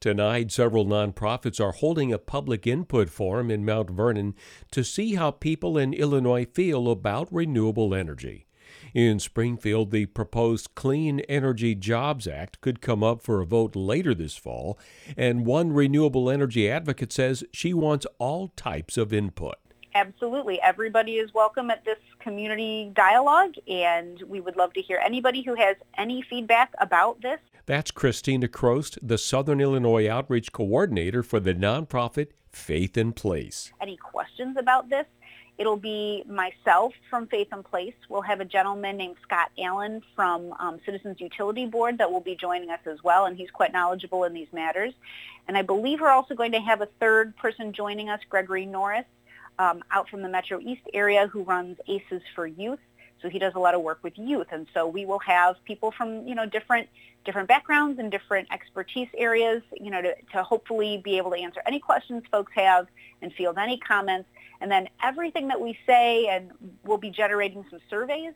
Tonight, several nonprofits are holding a public input forum in Mount Vernon to see how people in Illinois feel about renewable energy. In Springfield, the proposed Clean Energy Jobs Act could come up for a vote later this fall, and one renewable energy advocate says she wants all types of input. Absolutely. Everybody is welcome at this community dialogue, and we would love to hear anybody who has any feedback about this. That's Christina Crost, the Southern Illinois Outreach Coordinator for the nonprofit Faith in Place. Any questions about this? It'll be myself from Faith in Place. We'll have a gentleman named Scott Allen from Citizens Utility Board that will be joining us as well, and he's quite knowledgeable in these matters. And I believe we're also going to have a third person joining us, Gregory Norris, out from the Metro East area, who runs ACES for Youth. So he does a lot of work with youth. And so we will have people from, different backgrounds and different expertise areas, to hopefully be able to answer any questions folks have and field any comments. And then everything that we say, and we'll be generating some surveys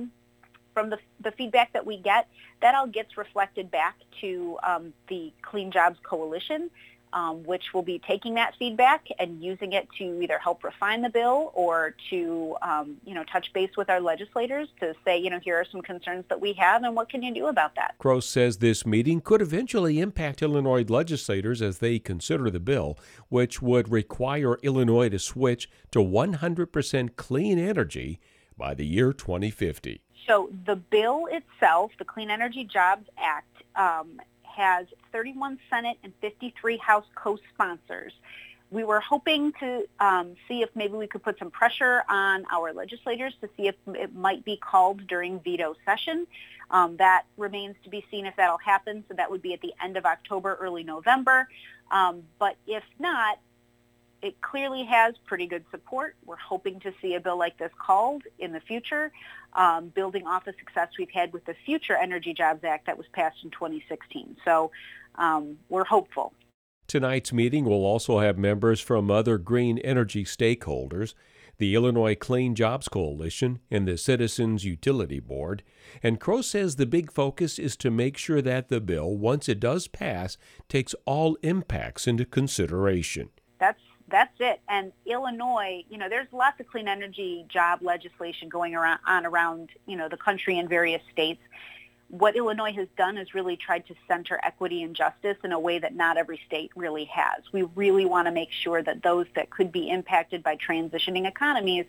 from the feedback that we get, that all gets reflected back to the Clean Jobs Coalition, which will be taking that feedback and using it to either help refine the bill or to, touch base with our legislators to say, here are some concerns that we have and what can you do about that. Crost says this meeting could eventually impact Illinois legislators as they consider the bill, which would require Illinois to switch to 100% clean energy by the year 2050. So the bill itself, the Clean Energy Jobs Act, has 31 Senate and 53 House co-sponsors. We were hoping to see if maybe we could put some pressure on our legislators to see if it might be called during veto session. That remains to be seen if that'll happen, so that would be at the end of October, early November. But if not, it clearly has pretty good support. We're hoping to see a bill like this called in the future, building off the success we've had with the Future Energy Jobs Act that was passed in 2016. So we're hopeful. Tonight's meeting will also have members from other green energy stakeholders, the Illinois Clean Jobs Coalition and the Citizens Utility Board. And Crost says the big focus is to make sure that the bill, once it does pass, takes all impacts into consideration. That's it. And Illinois, there's lots of clean energy job legislation going around, the country in various states. What Illinois has done is really tried to center equity and justice in a way that not every state really has. We really want to make sure that those that could be impacted by transitioning economies,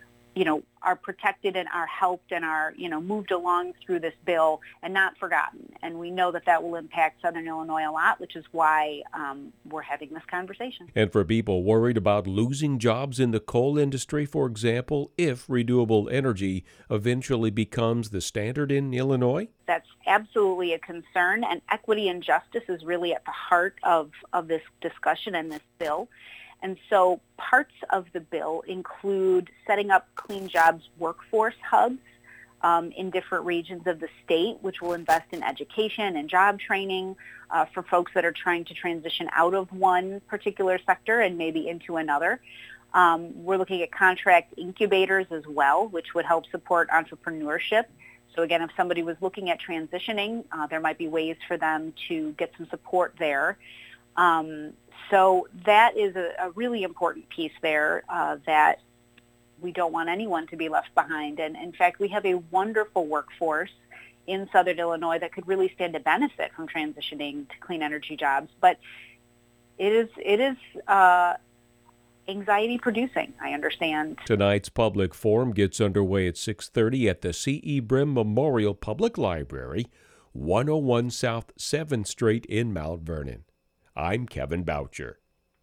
are protected and are helped and are, moved along through this bill and not forgotten. And we know that will impact Southern Illinois a lot, which is why we're having this conversation. And for people worried about losing jobs in the coal industry, for example, if renewable energy eventually becomes the standard in Illinois? That's absolutely a concern, and equity and justice is really at the heart of this discussion and this bill. And so parts of the bill include setting up clean jobs workforce hubs in different regions of the state, which will invest in education and job training for folks that are trying to transition out of one particular sector and maybe into another. We're looking at contract incubators as well, which would help support entrepreneurship. So again, if somebody was looking at transitioning, there might be ways for them to get some support there. So that is a really important piece there that we don't want anyone to be left behind. And in fact, we have a wonderful workforce in Southern Illinois that could really stand to benefit from transitioning to clean energy jobs. But it is anxiety producing, I understand. Tonight's public forum gets underway at 6:30 at the C.E. Brim Memorial Public Library, 101 South 7th Street in Mount Vernon. I'm Kevin Boucher.